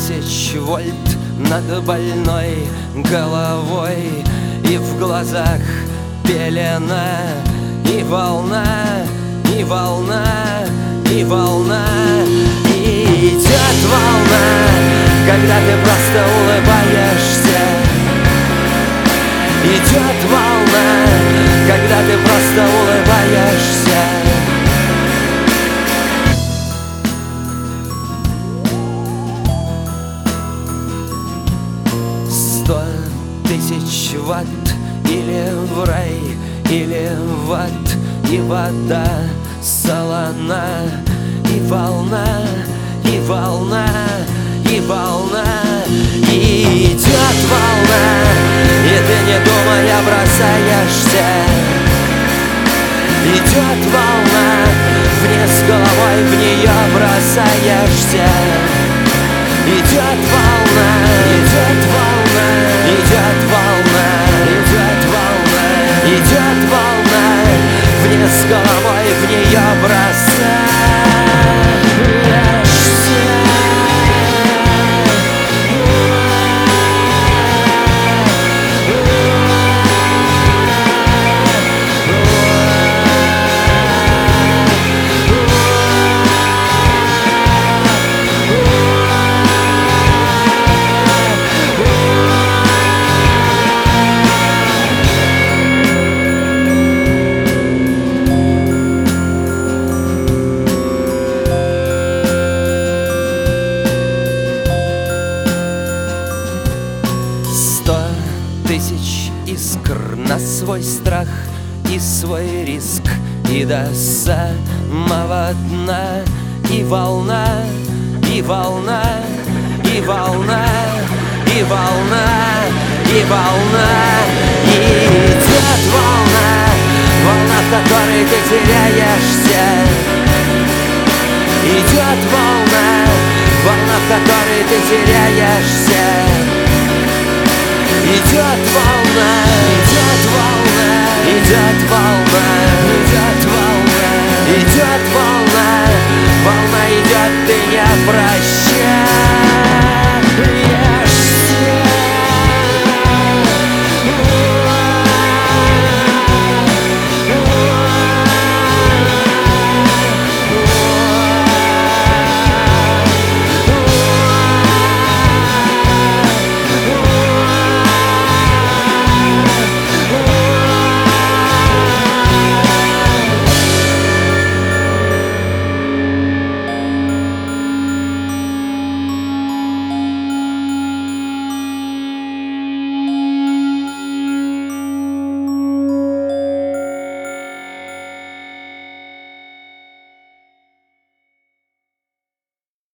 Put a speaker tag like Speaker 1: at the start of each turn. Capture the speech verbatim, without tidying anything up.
Speaker 1: тысяч вольт над больной головой, и в глазах пелена, и волна, и волна, и волна, и идет волна, когда ты просто улыбаешься. Идет волна, когда ты просто улыбаешься. Сто тысяч ватт или в рай, или в ад, и вода солона, и волна, и волна, и волна, и идет волна, и ты не думая бросаешься. Идет волна, вниз головой в нее бросаешься. Идет волна, идет волна, идет волна, идет волна, идет волна, вниз головой в нее бросаешься. Тысяч искр на свой страх и свой риск, и до самого дна, и волна, и волна, и волна, и волна, и волна, и идет волна, волна, в которой ты теряешься. Идет волна, волна, в которой ты теряешься. Идет волна, идет волна, идет волна, идет волна, идет волна, волна идет, ты не прощаешь.